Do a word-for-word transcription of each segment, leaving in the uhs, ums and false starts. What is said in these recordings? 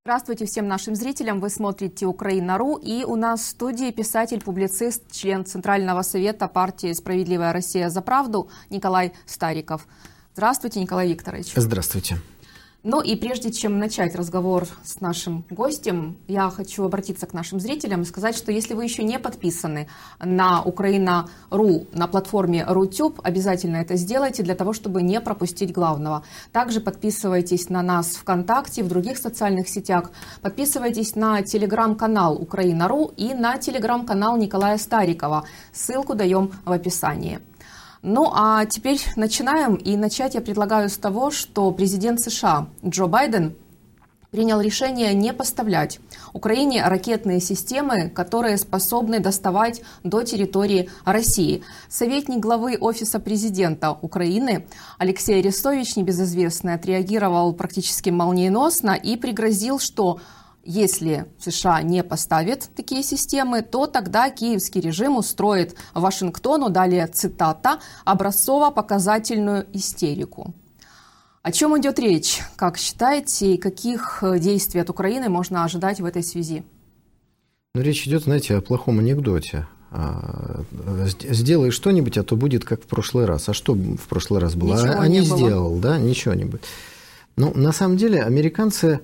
Здравствуйте всем нашим зрителям. Вы смотрите Украина.ру, и у нас в студии писатель, публицист, член Центрального совета партии «Справедливая Россия за правду» Николай Стариков. Здравствуйте, Николай Викторович. Здравствуйте. Ну и прежде чем начать разговор с нашим гостем, я хочу обратиться к нашим зрителям и сказать, что если вы еще не подписаны на Украина.ру на платформе Рутюб, обязательно это сделайте для того, чтобы не пропустить главного. Также подписывайтесь на нас ВКонтакте, в других социальных сетях, подписывайтесь на телеграм-канал Украина.ру и на телеграм-канал Николая Старикова. Ссылку даем в описании. Ну а теперь начинаем, и начать я предлагаю с того, что президент США Джо Байден принял решение не поставлять Украине ракетные системы, которые способны доставать до территории России. Советник главы Офиса президента Украины Алексей Арестович, небезызвестный, отреагировал практически молниеносно и пригрозил, что если США не поставит такие системы, то тогда киевский режим устроит Вашингтону, далее цитата, образцово-показательную истерику. О чем идет речь, как считаете, и каких действий от Украины можно ожидать в этой связи? Ну, речь идет, знаете, о плохом анекдоте. Сделай что-нибудь, а то будет как в прошлый раз. А что в прошлый раз было? Ничего а не не было. сделал, да, ничего не будет. Ну, на самом деле, американцы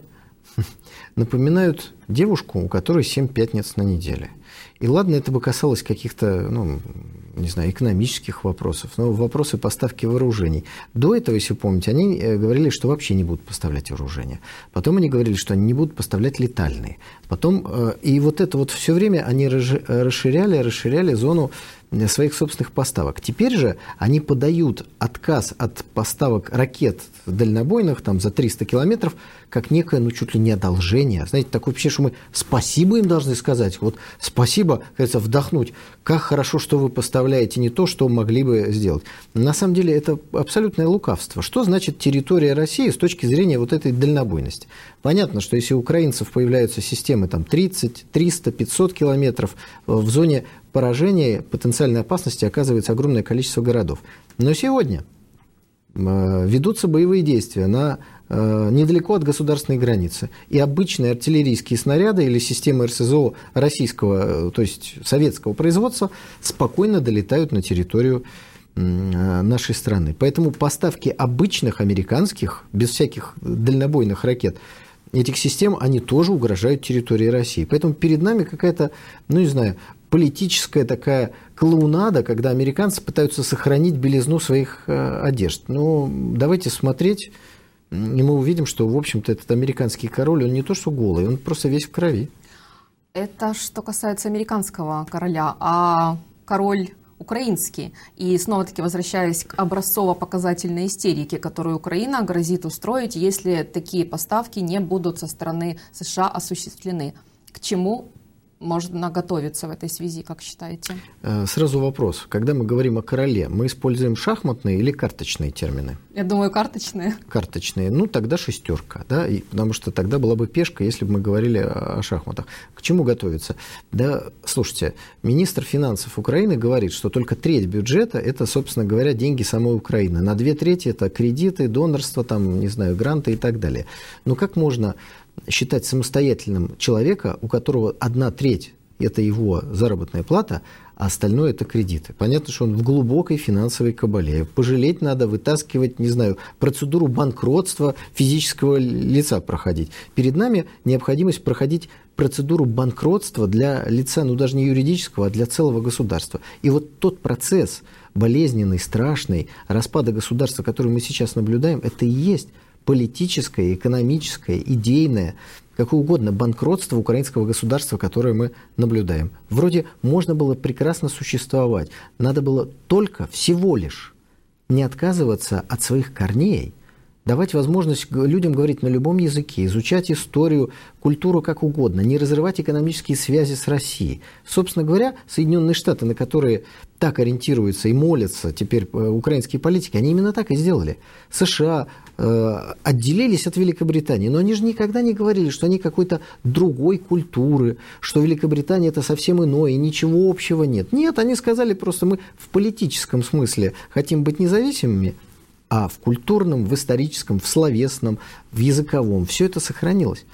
напоминают девушку, у которой семь пятниц на неделе. И ладно, это бы касалось каких-то, ну, не знаю, экономических вопросов, но вопросы поставки вооружений. До этого, если помните, они говорили, что вообще не будут поставлять вооружения. Потом они говорили, что они не будут поставлять летальные. Потом, и вот это вот все время они расширяли, расширяли зону своих собственных поставок. Теперь же они подают отказ от поставок ракет дальнобойных там, за триста километров как некое, ну, чуть ли не одолжение. Знаете, такое вообще, что мы спасибо им должны сказать. Вот спасибо, кажется, вдохнуть. Как хорошо, что вы поставляете не то, что могли бы сделать. На самом деле это абсолютное лукавство. Что значит территория России с точки зрения вот этой дальнобойности? Понятно, что если у украинцев появляются системы там, тридцать, триста, пятьсот километров, в зоне поражения потенциальной опасности оказывается огромное количество городов. Но сегодня ведутся боевые действия на, недалеко от государственной границы. И обычные артиллерийские снаряды или системы эр эс зэ о российского, то есть советского производства, спокойно долетают на территорию нашей страны. Поэтому поставки обычных американских, без всяких дальнобойных ракет, этих систем, они тоже угрожают территории России. Поэтому перед нами какая-то, ну не знаю, политическая такая клоунада, когда американцы пытаются сохранить белизну своих э, одежд. Ну, давайте смотреть, и мы увидим, что, в общем-то, этот американский король, он не то что голый, он просто весь в крови. Это что касается американского короля, а король украинский. И снова-таки возвращаясь к образцово-показательной истерике, которую Украина грозит устроить, если такие поставки не будут со стороны США осуществлены. К чему можно готовиться в этой связи, как считаете? Сразу вопрос. Когда мы говорим о короле, мы используем шахматные или карточные термины? Я думаю, карточные. Карточные. Ну, тогда шестерка, да, и, потому что тогда была бы пешка, если бы мы говорили о шахматах. К чему готовиться? Да, слушайте, министр финансов Украины говорит, что только треть бюджета – это, собственно говоря, деньги самой Украины. На две трети – это кредиты, донорство, там, не знаю, гранты и так далее. Ну, как можно считать самостоятельным человека, у которого одна треть – это его заработная плата, а остальное – это кредиты. Понятно, что он в глубокой финансовой кабале. Пожалеть надо, вытаскивать, не знаю, процедуру банкротства физического лица проходить. Перед нами необходимость проходить процедуру банкротства для лица, ну даже не юридического, а для целого государства. И вот тот процесс болезненный, страшный распада государства, который мы сейчас наблюдаем, это и есть политическое, экономическое, идейное, какое угодно банкротство украинского государства, которое мы наблюдаем. Вроде можно было прекрасно существовать, надо было только всего лишь не отказываться от своих корней, давать возможность людям говорить на любом языке, изучать историю, культуру как угодно, не разрывать экономические связи с Россией. Собственно говоря, Соединенные Штаты, на которые так ориентируются и молятся теперь украинские политики, они именно так и сделали. США э, отделились от Великобритании, но они же никогда не говорили, что они какой-то другой культуры, что Великобритания это совсем иное, и ничего общего нет. Нет, они сказали просто, мы в политическом смысле хотим быть независимыми, а в культурном, в историческом, в словесном, в языковом все это сохранилось.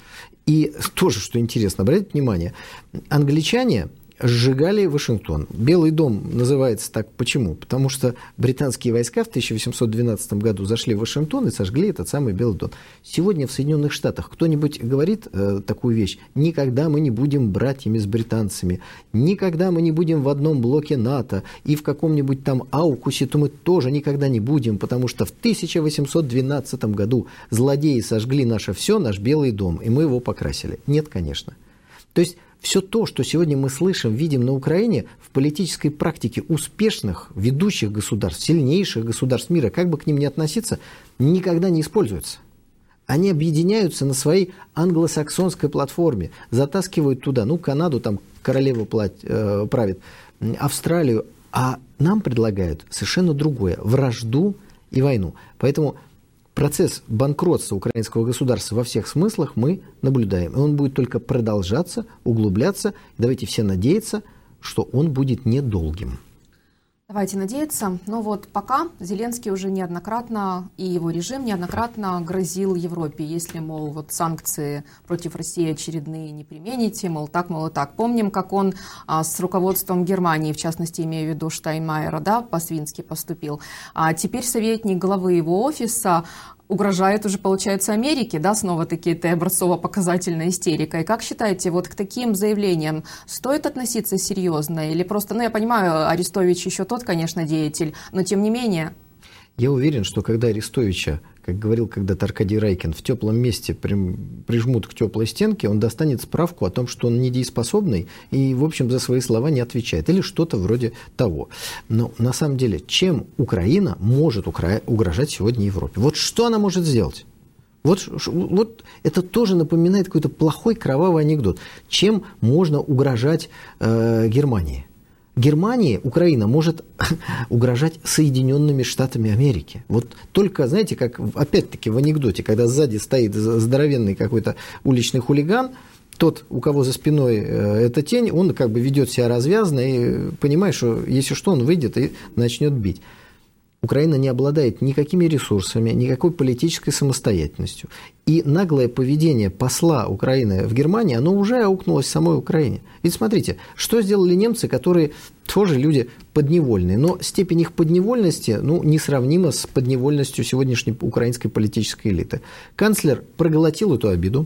И тоже, что интересно, обратите внимание, англичане сжигали Вашингтон. Белый дом называется так почему? Потому что британские войска в тысяча восемьсот двенадцатом году зашли в Вашингтон и сожгли этот самый Белый дом. Сегодня в Соединенных Штатах кто-нибудь говорит э, такую вещь: никогда мы не будем братьями с британцами, никогда мы не будем в одном блоке НАТО, и в каком-нибудь там аукусе то мы тоже никогда не будем, потому что в тысяча восемьсот двенадцатом году злодеи сожгли наше все, наш Белый дом, и мы его покрасили. Нет, конечно. То есть все то, что сегодня мы слышим, видим на Украине, в политической практике успешных, ведущих государств, сильнейших государств мира, как бы к ним ни относиться, никогда не используются. Они объединяются на своей англосаксонской платформе, затаскивают туда, ну, Канаду, там королева правит, Австралию, а нам предлагают совершенно другое – вражду и войну. Поэтому процесс банкротства украинского государства во всех смыслах мы наблюдаем. И он будет только продолжаться, углубляться. Давайте все надеяться, что он будет недолгим. Давайте надеяться. Но вот пока Зеленский уже неоднократно и его режим неоднократно грозил Европе, если, мол, вот санкции против России очередные не примените, мол, так, мол, и так. Помним, как он а, с руководством Германии, в частности, имею в виду Штайнмайера, да, по-свински поступил. А теперь советник главы его офиса угрожает уже, получается, Америке, да, снова-таки этой образцово-показательной истерикой. Как считаете, вот к таким заявлениям стоит относиться серьезно? Или просто, ну, я понимаю, Арестович еще тот, конечно, деятель, но тем не менее... Я уверен, что когда Арестовича, как говорил когда-то Аркадий Райкин, в теплом месте прижмут к теплой стенке, он достанет справку о том, что он недееспособный и, в общем, за свои слова не отвечает. Или что-то вроде того. Но на самом деле, чем Украина может угрожать сегодня Европе? Вот что она может сделать? Вот, вот это тоже напоминает какой-то плохой кровавый анекдот. Чем можно угрожать э, Германии? Германии Украина может угрожать Соединенными Штатами Америки. Вот только, знаете, как опять-таки в анекдоте, когда сзади стоит здоровенный какой-то уличный хулиган, тот, у кого за спиной эта тень, он как бы ведет себя развязно и понимает, что если что, он выйдет и начнет бить. Украина не обладает никакими ресурсами, никакой политической самостоятельностью. И наглое поведение посла Украины в Германии, оно уже аукнулось в самой Украине. Ведь смотрите, что сделали немцы, которые тоже люди подневольные, но степень их подневольности, ну, несравнима с подневольностью сегодняшней украинской политической элиты. Канцлер проглотил эту обиду,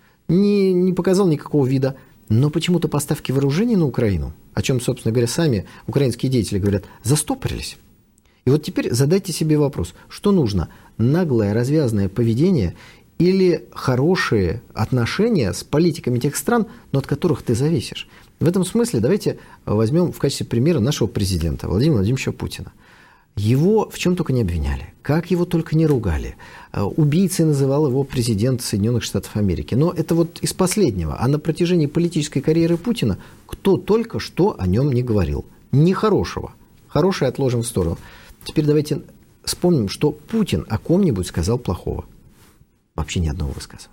не, не показал никакого вида, но почему-то поставки вооружений на Украину, о чем, собственно говоря, сами украинские деятели говорят, застопорились. И вот теперь задайте себе вопрос, что нужно? Наглое, развязное поведение или хорошие отношения с политиками тех стран, но от которых ты зависишь? В этом смысле давайте возьмем в качестве примера нашего президента Владимира Владимировича Путина. Его в чем только не обвиняли, как его только не ругали. Убийцей называл его президент Соединенных Штатов Америки. Но это вот из последнего. А на протяжении политической карьеры Путина кто только что о нем не говорил. Нехорошего. Хорошее отложим в сторону. Теперь давайте вспомним, что Путин о ком-нибудь сказал плохого. Вообще ни одного высказывания.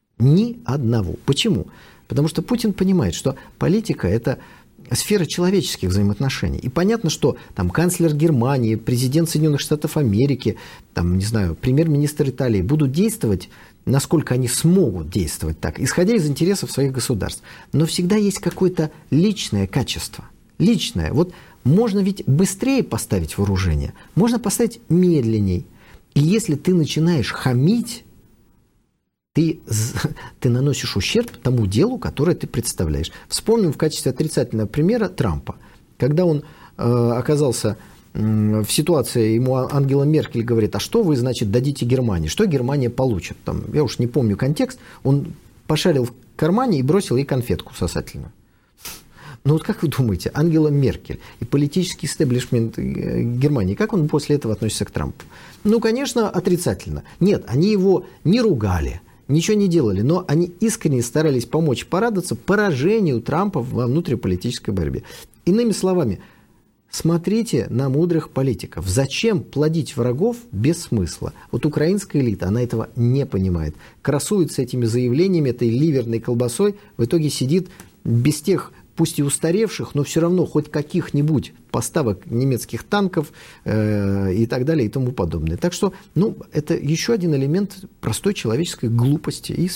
Ни одного. Почему? Потому что Путин понимает, что политика – это сфера человеческих взаимоотношений. И понятно, что там канцлер Германии, президент Соединенных Штатов Америки, там, не знаю, премьер-министр Италии будут действовать, насколько они смогут действовать так, исходя из интересов своих государств. Но всегда есть какое-то личное качество. Личное. Вот можно ведь быстрее поставить вооружение, можно поставить медленней. И если ты начинаешь хамить, ты, ты наносишь ущерб тому делу, которое ты представляешь. Вспомним в качестве отрицательного примера Трампа. Когда он э, оказался э, в ситуации, ему Ангела Меркель говорит, а что вы, значит, дадите Германии? Что Германия получит? Там, я уж не помню контекст. Он пошарил в кармане и бросил ей конфетку сосательную. Ну вот как вы думаете, Ангела Меркель и политический истеблишмент Германии, как он после этого относится к Трампу? Ну, конечно, отрицательно. Нет, они его не ругали, ничего не делали, но они искренне старались помочь порадоваться поражению Трампа во внутриполитической борьбе. Иными словами, смотрите на мудрых политиков. Зачем плодить врагов без смысла? Вот украинская элита, она этого не понимает. Красуется этими заявлениями, этой ливерной колбасой, в итоге сидит без тех, пусть и устаревших, но все равно хоть каких-нибудь поставок немецких танков э, и так далее и тому подобное. Так что, ну, это еще один элемент простой человеческой глупости и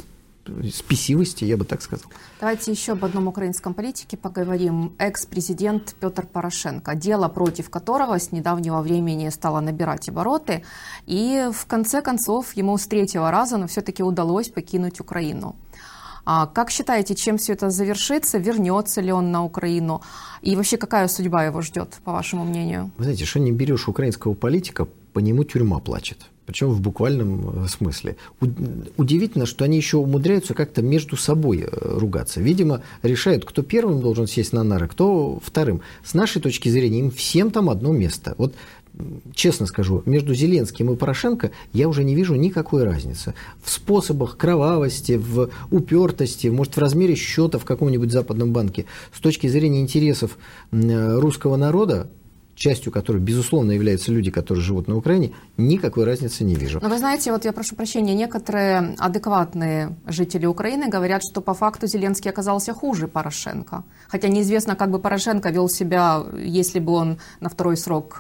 спесивости, я бы так сказал. Давайте еще об одном украинском политике поговорим. Экс-президент Петр Порошенко, дело против которого с недавнего времени стало набирать обороты, и в конце концов ему с третьего раза, но все-таки удалось покинуть Украину. А как считаете, чем все это завершится? Вернется ли он на Украину? И вообще, какая судьба его ждет, по вашему мнению? Вы знаете, что не берешь украинского политика, по нему тюрьма плачет. Причем в буквальном смысле. Удивительно, что они еще умудряются как-то между собой ругаться. Видимо, решают, кто первым должен сесть на нары, кто вторым. С нашей точки зрения, им всем там одно место. Вот честно скажу, между Зеленским и Порошенко я уже не вижу никакой разницы. В способах кровавости, в упертости, может, в размере счета в каком-нибудь западном банке. С точки зрения интересов русского народа, частью которой, безусловно, являются люди, которые живут на Украине, никакой разницы не вижу. Но вы знаете, вот я прошу прощения, некоторые адекватные жители Украины говорят, что по факту Зеленский оказался хуже Порошенко. Хотя неизвестно, как бы Порошенко вел себя, если бы он на второй срок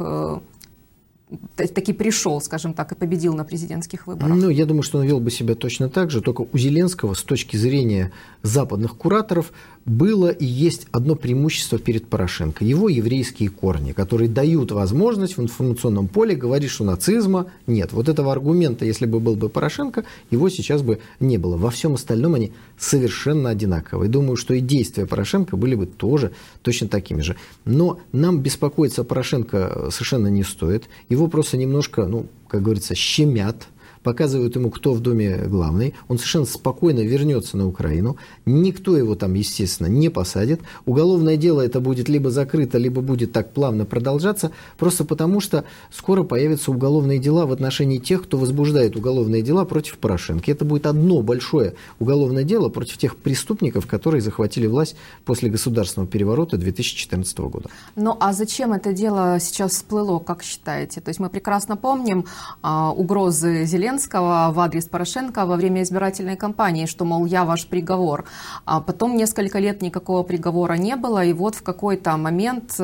таки пришел, скажем так, и победил на президентских выборах. Ну, я думаю, что он вел бы себя точно так же, только у Зеленского с точки зрения западных кураторов было и есть одно преимущество перед Порошенко. Его еврейские корни, которые дают возможность в информационном поле говорить, что нацизма нет. Вот этого аргумента, если бы был бы Порошенко, его сейчас бы не было. Во всем остальном они совершенно одинаковые. Думаю, что и действия Порошенко были бы тоже точно такими же. Но нам беспокоиться о Порошенко совершенно не стоит. Его просто немножко, ну, как говорится, щемят, показывают ему, кто в доме главный. Он совершенно спокойно вернется на Украину. Никто его там, естественно, не посадит. Уголовное дело это будет либо закрыто, либо будет так плавно продолжаться, просто потому что скоро появятся уголовные дела в отношении тех, кто возбуждает уголовные дела против Порошенко. Это будет одно большое уголовное дело против тех преступников, которые захватили власть после государственного переворота две тысячи четырнадцатого года. Ну а зачем это дело сейчас всплыло, как считаете? То есть мы прекрасно помним а, угрозы Зеленского в адрес Порошенко во время избирательной кампании, что, мол, я ваш приговор. А потом несколько лет никакого приговора не было, и вот в какой-то момент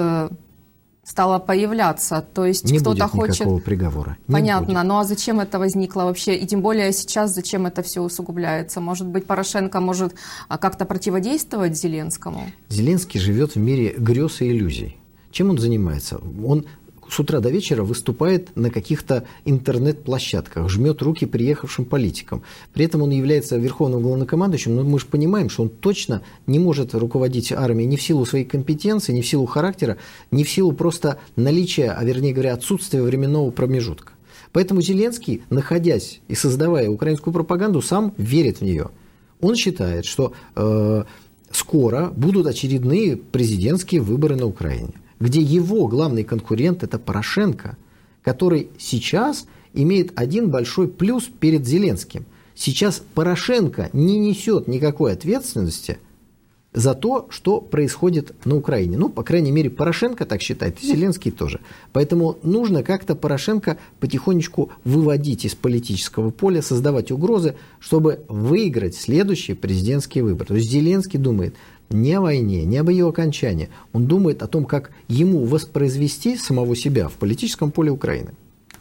стало появляться. То есть не кто-то будет хочет... никакого приговора. Не Понятно, будет. ну а зачем это возникло вообще? И тем более сейчас зачем это все усугубляется? Может быть, Порошенко может как-то противодействовать Зеленскому? Зеленский живет в мире грез и иллюзий. Чем он занимается? Он с утра до вечера выступает на каких-то интернет-площадках, жмет руки приехавшим политикам. При этом он является верховным главнокомандующим, но мы же понимаем, что он точно не может руководить армией ни в силу своей компетенции, ни в силу характера, ни в силу просто наличия, а вернее говоря, отсутствия временного промежутка. Поэтому Зеленский, находясь и создавая украинскую пропаганду, сам верит в нее. Он считает, что э, скоро будут очередные президентские выборы на Украине, где его главный конкурент – это Порошенко, который сейчас имеет один большой плюс перед Зеленским. Сейчас Порошенко не несет никакой ответственности за то, что происходит на Украине. Ну, по крайней мере, Порошенко так считает, и Зеленский тоже. Поэтому нужно как-то Порошенко потихонечку выводить из политического поля, создавать угрозы, чтобы выиграть следующий президентский выбор. То есть Зеленский думает не о войне, не об ее окончании. Он думает о том, как ему воспроизвести самого себя в политическом поле Украины.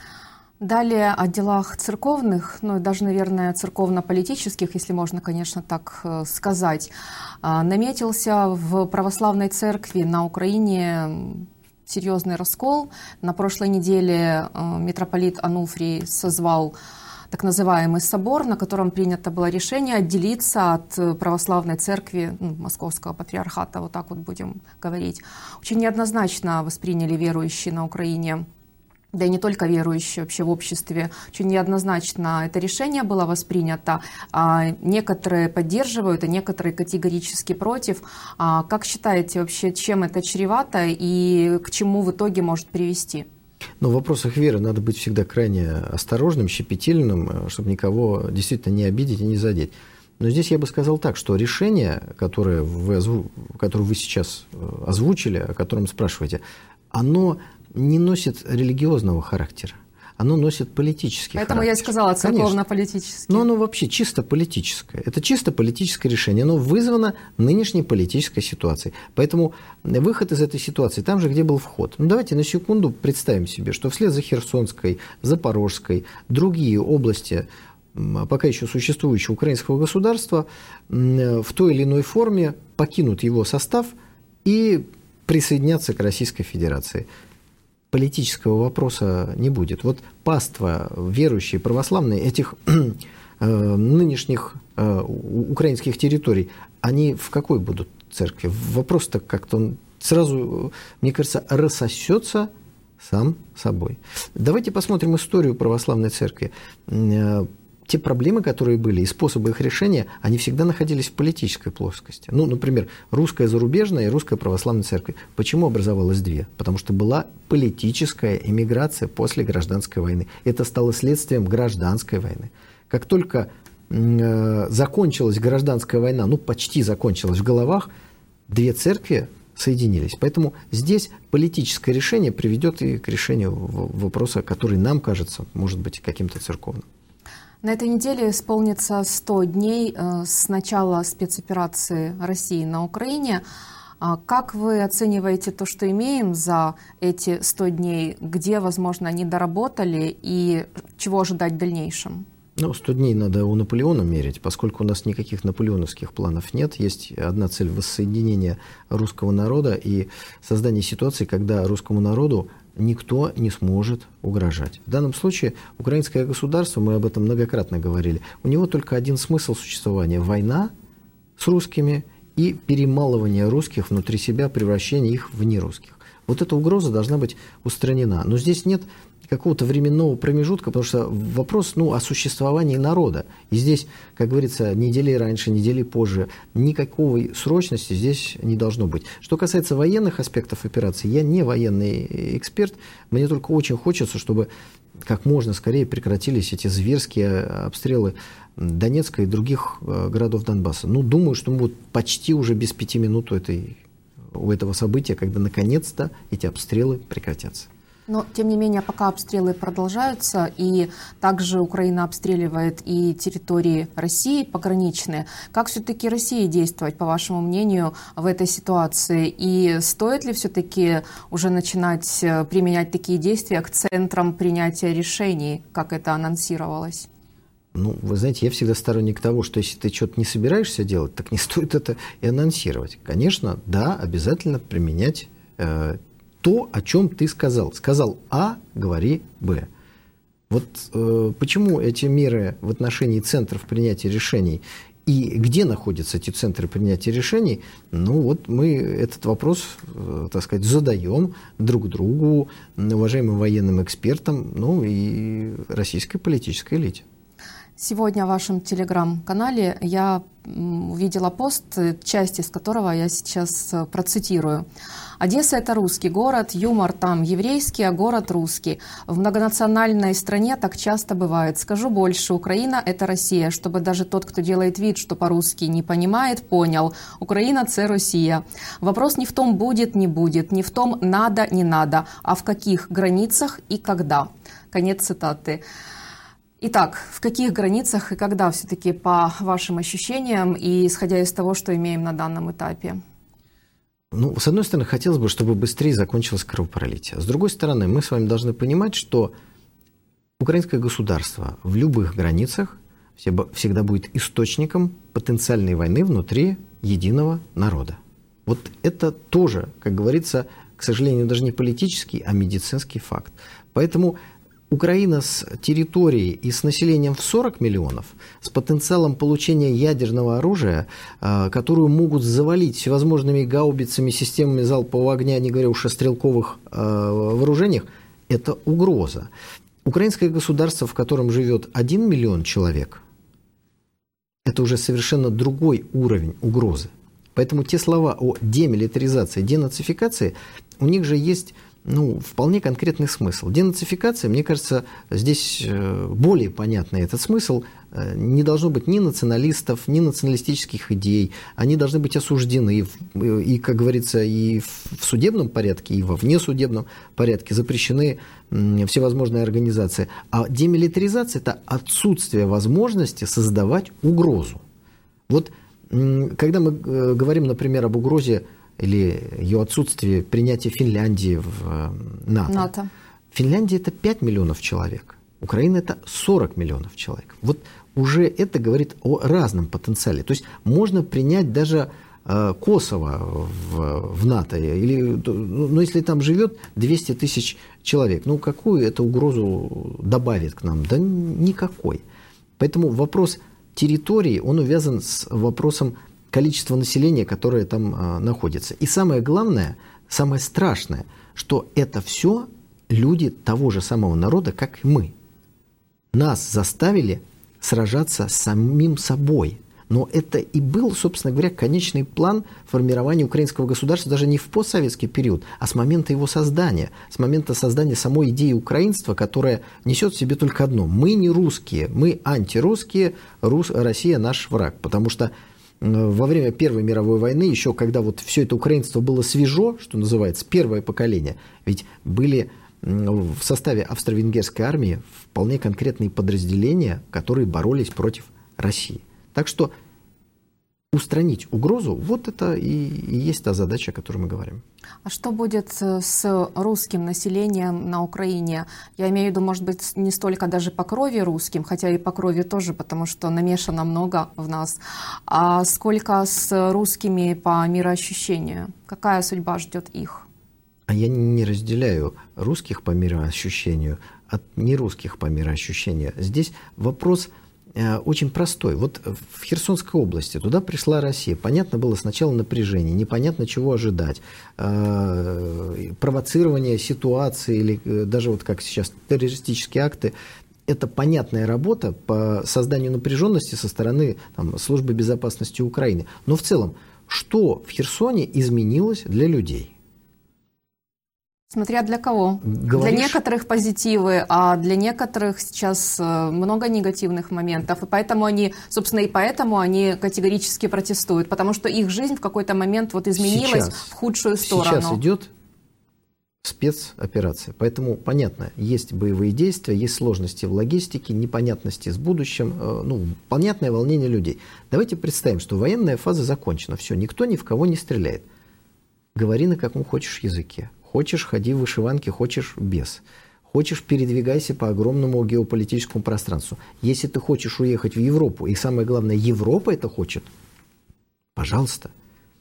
Далее о делах церковных, ну и даже, наверное, церковно-политических, если можно, конечно, так сказать. Наметился в православной церкви на Украине серьезный раскол. На прошлой неделе митрополит Ануфрий созвал так называемый собор, на котором принято было решение отделиться от православной церкви, ну, Московского патриархата, вот так вот будем говорить. Очень неоднозначно восприняли верующие на Украине, да и не только верующие вообще в обществе, очень неоднозначно это решение было воспринято. А некоторые поддерживают, а некоторые категорически против. А как считаете вообще, чем это чревато и к чему в итоге может привести? Но в вопросах веры надо быть всегда крайне осторожным, щепетильным, чтобы никого действительно не обидеть и не задеть. Но здесь я бы сказал так, что решение, которое вы, озву... которое вы сейчас озвучили, о котором спрашиваете, оно не носит религиозного характера. Оно носит политический Поэтому характер. я и сказала церковно-политический. Но оно вообще чисто политическое. Это чисто политическое решение. Оно вызвано нынешней политической ситуацией. Поэтому выход из этой ситуации там же, где был вход. Ну, давайте на секунду представим себе, что вслед за Херсонской, Запорожской, другие области пока еще существующего украинского государства в той или иной форме покинут его состав и присоединятся к Российской Федерации. Политического вопроса не будет. Вот паства верующие православные этих нынешних украинских территорий, они в какой будут церкви? Вопрос-то как-то он сразу, мне кажется, рассосется сам собой. Давайте посмотрим историю православной церкви. Те проблемы, которые были, и способы их решения, они всегда находились в политической плоскости. Ну, например, русская зарубежная и русская православная церковь. Почему образовалось две? Потому что была политическая эмиграция после гражданской войны. Это стало следствием гражданской войны. Как только э, закончилась гражданская война, ну, почти закончилась в головах, две церкви соединились. Поэтому здесь политическое решение приведет и к решению вопроса, который нам кажется, может быть, каким-то церковным. На этой неделе исполнится сто дней с начала спецоперации России на Украине. Как вы оцениваете то, что имеем за эти сто дней? Где, возможно, они доработали и чего ожидать в дальнейшем? Ну, сто дней надо у Наполеона мерить, поскольку у нас никаких наполеоновских планов нет. Есть одна цель — воссоединения русского народа и создание ситуации, когда русскому народу никто не сможет угрожать. В данном случае украинское государство, мы об этом многократно говорили, у него только один смысл существования – война с русскими и перемалывание русских внутри себя, превращение их в нерусских. Вот эта угроза должна быть устранена. Но здесь нет какого-то временного промежутка, потому что вопрос, ну, о существовании народа. И здесь, как говорится, недели раньше, недели позже, никакой срочности здесь не должно быть. Что касается военных аспектов операции, я не военный эксперт, мне только очень хочется, чтобы как можно скорее прекратились эти зверские обстрелы Донецка и других городов Донбасса. Ну, думаю, что мы вот почти уже без пяти минут у, этой, у этого события, когда наконец-то эти обстрелы прекратятся. Но, тем не менее, пока обстрелы продолжаются, и также Украина обстреливает и территории России пограничные, как все-таки России действовать, по вашему мнению, в этой ситуации? И стоит ли все-таки уже начинать применять такие действия к центрам принятия решений, как это анонсировалось? Ну, вы знаете, я всегда сторонник того, что если ты что-то не собираешься делать, так не стоит это и анонсировать. Конечно, да, обязательно применять э, то, о чем ты сказал. Сказал А, говори Б. Вот э, почему эти меры в отношении центров принятия решений и где находятся эти центры принятия решений, ну вот мы этот вопрос, э, так сказать, задаем друг другу, уважаемым военным экспертам, ну и российской политической элите. Сегодня в вашем телеграм-канале я увидела пост, часть из которого я сейчас процитирую. «Одесса – это русский город, юмор там еврейский, а город русский. В многонациональной стране так часто бывает. Скажу больше, Украина – это Россия, чтобы даже тот, кто делает вид, что по-русски не понимает, понял. Украина – це Россия. Вопрос не в том, будет, не будет, не в том, надо, не надо, а в каких границах и когда». Конец цитаты. Итак, в каких границах и когда все-таки, по вашим ощущениям и исходя из того, что имеем на данном этапе? Ну, с одной стороны, хотелось бы, чтобы быстрее закончилось кровопролитие. С другой стороны, мы с вами должны понимать, что украинское государство в любых границах всегда будет источником потенциальной войны внутри единого народа. Вот это тоже, как говорится, к сожалению, даже не политический, а медицинский факт. Поэтому Украина с территорией и с населением в сорок миллионов, с потенциалом получения ядерного оружия, которую могут завалить всевозможными гаубицами, системами залпового огня, не говоря уж о стрелковых вооружениях, это угроза. Украинское государство, в котором живет один миллион человек, это уже совершенно другой уровень угрозы. Поэтому те слова о демилитаризации, денацификации, у них же есть... Ну, вполне конкретный смысл. Денацификация, мне кажется, здесь более понятный этот смысл. Не должно быть ни националистов, ни националистических идей. Они должны быть осуждены и, как говорится, и в судебном порядке, и во внесудебном порядке. Запрещены всевозможные организации. А демилитаризация – это отсутствие возможности создавать угрозу. Вот когда мы говорим, например, об угрозе или ее отсутствие принятия Финляндии в НАТО. НАТО. Финляндия – это пять миллионов человек. Украина – это сорок миллионов человек. Вот уже это говорит о разном потенциале. То есть можно принять даже э, Косово в, в НАТО, или, ну, если там живет двести тысяч человек, ну какую это угрозу добавит к нам? Да никакой. Поэтому вопрос территории, он увязан с вопросом количества населения, которое там э, находится. И самое главное, самое страшное, что это все люди того же самого народа, как и мы. Нас заставили сражаться с самим собой. Но это и был, собственно говоря, конечный план формирования украинского государства даже не в постсоветский период, а с момента его создания, с момента создания самой идеи украинства, которая несет в себе только одно. Мы не русские, мы антирусские, Рус, Россия наш враг. Потому что во время Первой мировой войны, еще когда вот все это украинство было свежо, что называется, первое поколение, ведь были в составе австро-венгерской армии вполне конкретные подразделения, которые боролись против России. Так что устранить угрозу, вот это и, и есть та задача, о которой мы говорим. А что будет с русским населением на Украине? Я имею в виду, может быть, не столько даже по крови русским, хотя и по крови тоже, потому что намешано много в нас, а сколько с русскими по мироощущению? Какая судьба ждет их? А я не разделяю русских по мироощущению от нерусских по мироощущению. Здесь вопрос э, очень простой. Вот в Херсонской области туда пришла Россия. Понятно было сначала напряжение, непонятно чего ожидать. Э, провоцирование ситуации или э, даже вот как сейчас террористические акты. Это понятная работа по созданию напряженности со стороны там, службы безопасности Украины. Но в целом, что в Херсоне изменилось для людей? Смотря для кого. Говоришь... Для некоторых позитивы, а для некоторых сейчас много негативных моментов. И поэтому они, собственно, и поэтому они категорически протестуют. Потому что их жизнь в какой-то момент вот изменилась сейчас, в худшую сторону. Сейчас идет спецоперация. Поэтому, понятно, есть боевые действия, есть сложности в логистике, непонятности с будущим, ну, понятное волнение людей. Давайте представим, что военная фаза закончена. Все, никто ни в кого не стреляет. Говори на каком хочешь языке. Хочешь, ходи в вышиванке, хочешь без. Хочешь, передвигайся по огромному геополитическому пространству. Если ты хочешь уехать в Европу, и самое главное, Европа это хочет, пожалуйста.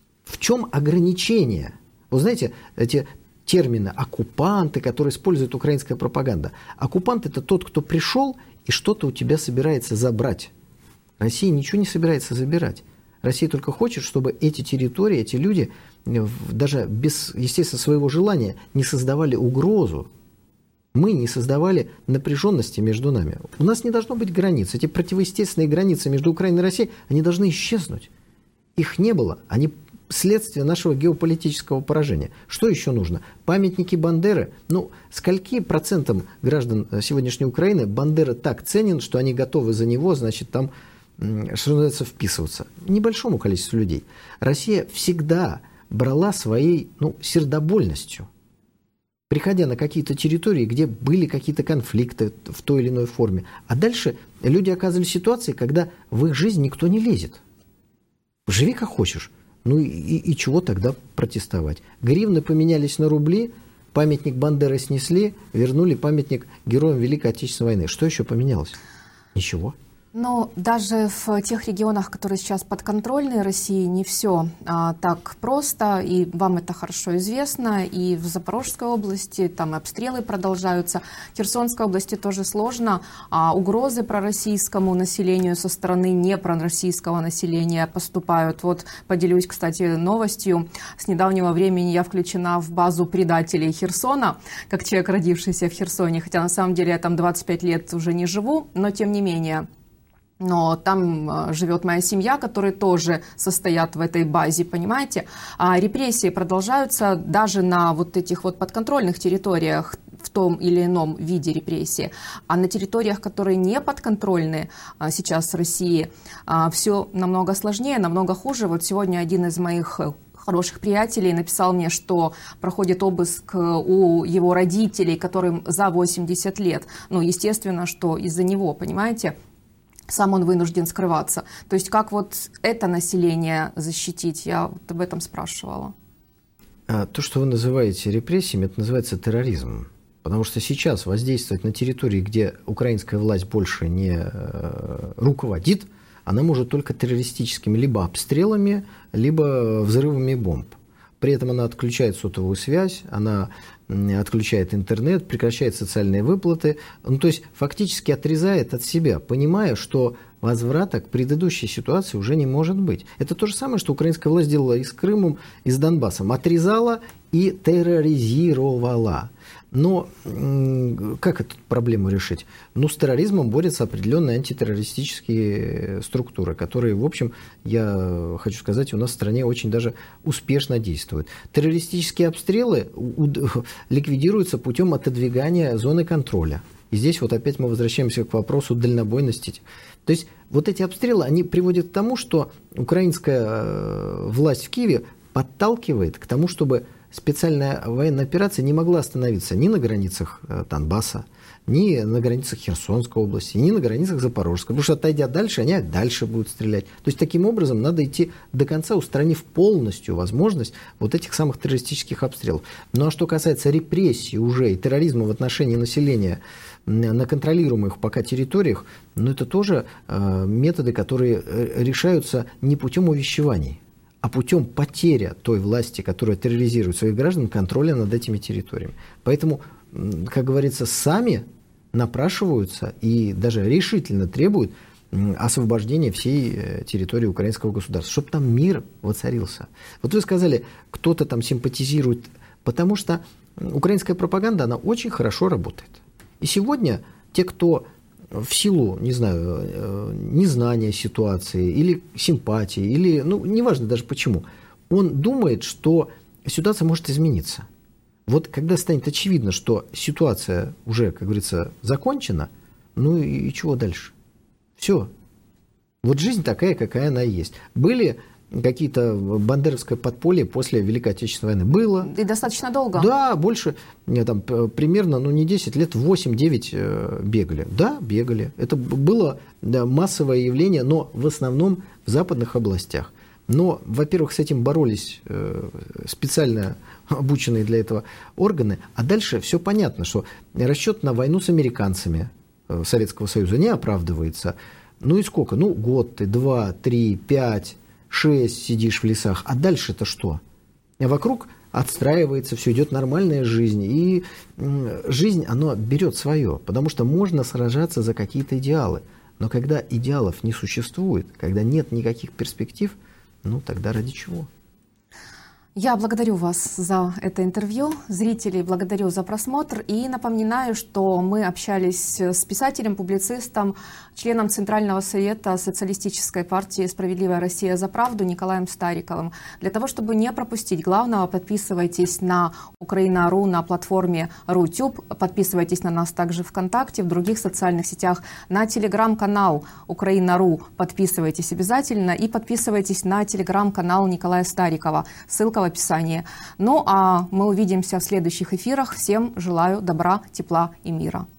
В чем ограничение? Вы знаете, эти термины оккупанты, которые использует украинская пропаганда. Оккупант – это тот, кто пришел и что-то у тебя собирается забрать. Россия ничего не собирается забирать. Россия только хочет, чтобы эти территории, эти люди, даже без, естественно, своего желания, не создавали угрозу. Мы не создавали напряженности между нами. У нас не должно быть границ. Эти противоестественные границы между Украиной и Россией, они должны исчезнуть. Их не было. Они следствие нашего геополитического поражения. Что еще нужно? Памятники Бандеры. Ну, скольки процентам граждан сегодняшней Украины Бандера так ценен, что они готовы за него, значит, там, что называется, вписываться? Небольшому количеству людей. Россия всегда брала своей, ну, сердобольностью, приходя на какие-то территории, где были какие-то конфликты в той или иной форме. А дальше люди оказывались в ситуации, когда в их жизнь никто не лезет. Живи как хочешь. Ну и, и, и чего тогда протестовать? Гривны поменялись на рубли, памятник Бандеры снесли, вернули памятник героям Великой Отечественной войны. Что еще поменялось? Ничего. Но даже в тех регионах, которые сейчас подконтрольны России, не все а, так просто, и вам это хорошо известно, и в Запорожской области там обстрелы продолжаются, в Херсонской области тоже сложно, а угрозы пророссийскому населению со стороны непророссийского населения поступают. Вот поделюсь, кстати, новостью. С недавнего времени я включена в базу предателей Херсона, как человек, родившийся в Херсоне, хотя на самом деле я там двадцать пять лет уже не живу, но тем не менее. Но там живет моя семья, которые тоже состоят в этой базе, понимаете? А репрессии продолжаются даже на вот этих вот подконтрольных территориях в том или ином виде репрессии. А на территориях, которые не подконтрольны сейчас России, все намного сложнее, намного хуже. Вот сегодня один из моих хороших приятелей написал мне, что проходит обыск у его родителей, которым за восемьдесят лет. Ну, естественно, что из-за него, понимаете? Сам он вынужден скрываться. То есть как вот это население защитить? Я вот об этом спрашивала. А то, что вы называете репрессиями, это называется терроризмом. Потому что сейчас воздействовать на территории, где украинская власть больше не руководит, она может только террористическими либо обстрелами, либо взрывами бомб. При этом она отключает сотовую связь, она отключает интернет, прекращает социальные выплаты. Ну, то есть фактически отрезает от себя, понимая, что возврата к предыдущей ситуации уже не может быть. Это то же самое, что украинская власть делала и с Крымом, и с Донбассом. Отрезала и терроризировала. Но как эту проблему решить? Ну, с терроризмом борются определенные антитеррористические структуры, которые, в общем, я хочу сказать, у нас в стране очень даже успешно действуют. Террористические обстрелы ликвидируются путем отодвигания зоны контроля. И здесь вот опять мы возвращаемся к вопросу дальнобойности. То есть вот эти обстрелы, они приводят к тому, что украинская власть в Киеве подталкивает к тому, чтобы специальная военная операция не могла остановиться ни на границах Донбасса, ни на границах Херсонской области, ни на границах Запорожской. Потому что, отойдя дальше, они дальше будут стрелять. То есть, таким образом, надо идти до конца, устранив полностью возможность вот этих самых террористических обстрелов. Ну, а что касается репрессий уже и терроризма в отношении населения на контролируемых пока территориях, ну, это тоже э, методы, которые решаются не путем увещеваний, а путем потери той власти, которая терроризирует своих граждан, контроля над этими территориями. Поэтому, как говорится, сами напрашиваются и даже решительно требуют освобождения всей территории украинского государства, чтобы там мир воцарился. Вот вы сказали, кто-то там симпатизирует, потому что украинская пропаганда, она очень хорошо работает. И сегодня те, кто в силу, не знаю, незнания ситуации или симпатии, или, ну, неважно даже почему, он думает, что ситуация может измениться. Вот когда станет очевидно, что ситуация уже, как говорится, закончена, ну и, и чего дальше? Все. Вот жизнь такая, какая она есть. Были какие-то бандеровское подполье после Великой Отечественной войны? Было. И достаточно долго. Да, больше, там, примерно, ну не десять лет, восемь-девять бегали. Да, бегали. Это было, да, массовое явление, но в основном в западных областях. Но, во-первых, с этим боролись специально обученные для этого органы, а дальше все понятно, что расчет на войну с американцами Советского Союза не оправдывается. Ну и сколько? Ну, год ты, два, три, пять, шесть сидишь в лесах, а дальше-то что? А вокруг отстраивается, все, идет нормальная жизнь, и жизнь, она берет свое, потому что можно сражаться за какие-то идеалы, но когда идеалов не существует, когда нет никаких перспектив, ну, тогда ради чего? Я благодарю вас за это интервью, зрителей благодарю за просмотр и напоминаю, что мы общались с писателем, публицистом, членом Центрального совета Социалистической партии «Справедливая Россия за правду» Николаем Стариковым. Для того, чтобы не пропустить главного, подписывайтесь на Украина.ру на платформе Рутюб, подписывайтесь на нас также ВКонтакте, в других социальных сетях, на телеграм-канал Украина.ру подписывайтесь обязательно и подписывайтесь на телеграм-канал Николая Старикова. Ссылка в описании. Ну а мы увидимся в следующих эфирах. Всем желаю добра, тепла и мира.